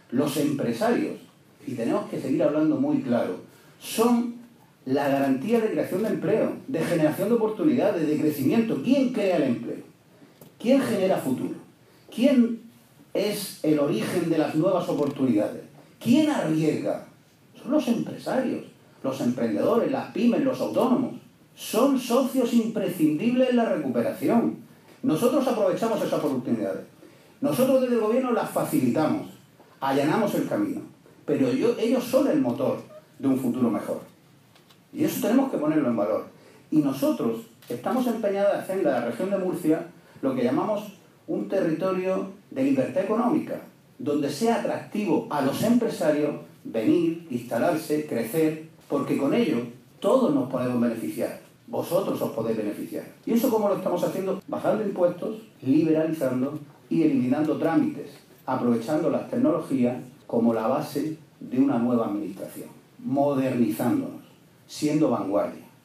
Los empresarios, y tenemos que seguir hablando muy claro, son la garantía de creación de empleo, de generación de oportunidades, de crecimiento. ¿Quién crea el empleo? ¿Quién genera futuro? ¿Quién es el origen de las nuevas oportunidades? ¿Quién arriesga? Son los empresarios, los emprendedores, las pymes, los autónomos. Son socios imprescindibles en la recuperación. Nosotros aprovechamos esas oportunidades. Nosotros desde el gobierno las facilitamos, allanamos el camino. Pero ellos son el motor de un futuro mejor. Y eso tenemos que ponerlo en valor. Y nosotros estamos empeñados en hacer en la región de Murcia lo que llamamos un territorio de libertad económica, donde sea atractivo a los empresarios venir, instalarse, crecer, porque con ello todos nos podemos beneficiar. Vosotros os podéis beneficiar. ¿Y eso cómo lo estamos haciendo? Bajando impuestos, liberalizando y eliminando trámites, aprovechando las tecnologías como la base de una nueva administración, modernizándonos, siendo vanguardia.